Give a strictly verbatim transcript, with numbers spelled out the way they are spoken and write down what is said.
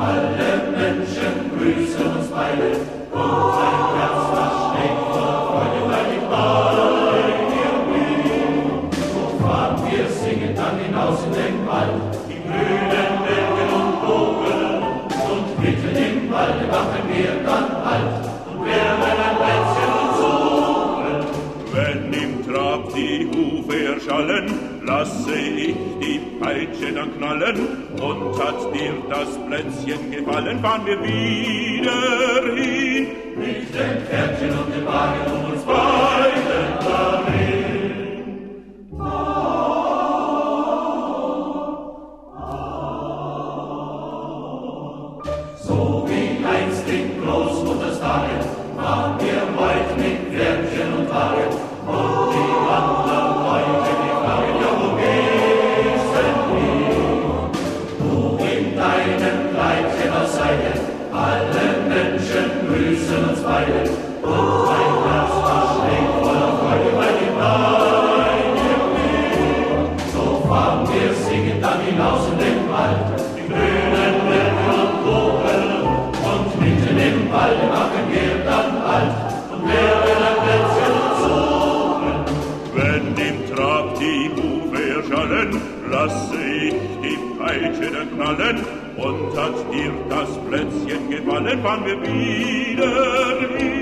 Alle Menschen grüßen uns beide und ein Herz, das schlägt vor Freude, weil ich bei dir bin. So fahren wir singend dann hinaus in den Wald, die grünen Berge und Bogen, und mitten im Walde machen wir dann Halt und werden ein Plätzchen uns suchen. Wenn im Trab die Hufe erschallen, lasse ich die Peitsche dann knallen, und hat dir das Plätzchen gefallen, fahren wir wieder hin. Mit dem Pferdchen und dem Wagen um uns beide darin. So wie einst in Großmutters Tage waren wir weit mit Pferdchen und Wagen, und die anderen Leute, die fragen, ja, wo gehst denn hin? Du in deinem Kleidchen aus Seide, alle Menschen grüßen uns beide, und ein Herz, das schlägt voller Freude, weil ich bei dir bin. So fahren wir singend dann hinaus in den Wald, die grünen Berge und Bogen, und mitten im Walde machen wir dann Halt und werden ein Plätzchen uns suchen. Wenn im Trab die Hufe erschallen, lasse ich die Peitsche dann knallen, und hat dir das Plätzchen gefallen, fahren wir wieder hin.